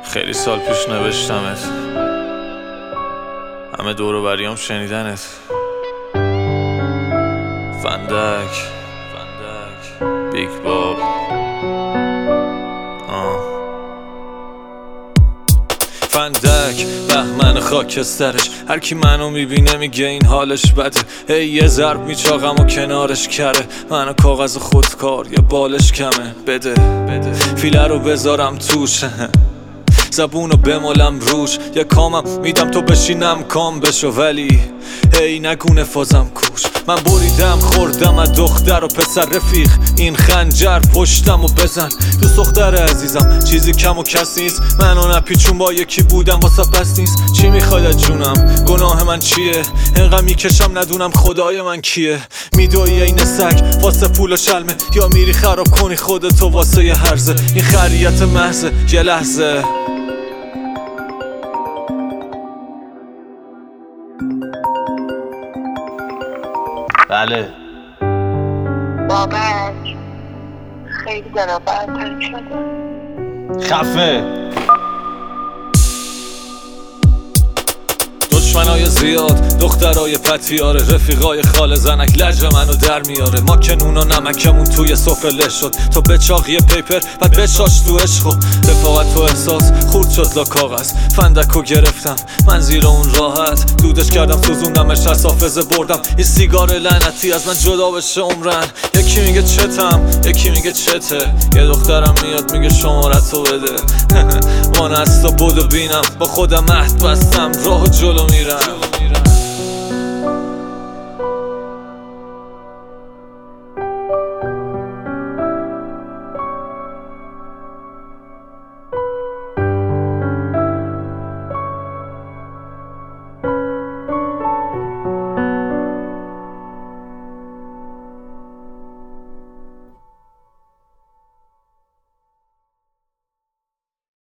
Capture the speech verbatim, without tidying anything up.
خیلی سال پیش نوشتمت، همه دور و بریام شنیدنت. فندک فندک بیگ باب آه. فندک بهمن خاکسترش، هر کی منو میبینه میگه این حالش بده. ای یه ضرب میچاقم و کنارش کره، منو کاغذ خودکار یا بالش کمه. بده بده فیله رو بذارم توش زبونو بمالم روش، یه کامم میدم تو بشینم کام بشو، ولی هی نگونه فازم کوش. من بریدم خوردم از دختر و پسر رفیق، این خنجر پشتم و بزن دوست دختر عزیزم. چیزی کم و کسی نیست، منو نپیچون با یکی بودم واسه بس نیست. چی میخواید از جونم؟ گناه من چیه؟ انقدر میکشم ندونم خدای من کیه. میدوی این سگ واسه پول و شلمه، یا میری خراب کنی خودتو واسه یه هرزه. این خریت محضه یه لحظه. بله بابک خیلی دلم برتن شده. خفه دشمنای زیاد، دخترای پتیاره، رفیقای خاله زنک لجه منو در میاره. ما که نون و نمکمون توی سفره له شد، تو بچاقی پیپر بعد بچاش تو عشق. رفاقت تو احساس خورد شد لا کاغذ، فندکو گرفتم من زیر اون راحت، دودش کردم سوزوندمش از حافظه بردم. این سیگار لعنتی از من جدا بشه عمرن. یکی میگه چتم یکی میگه چته، یه دخترم میاد میگه شمارتو بده. من از تا بودو بینم با خودم عهد بستم، راه جلو میرم.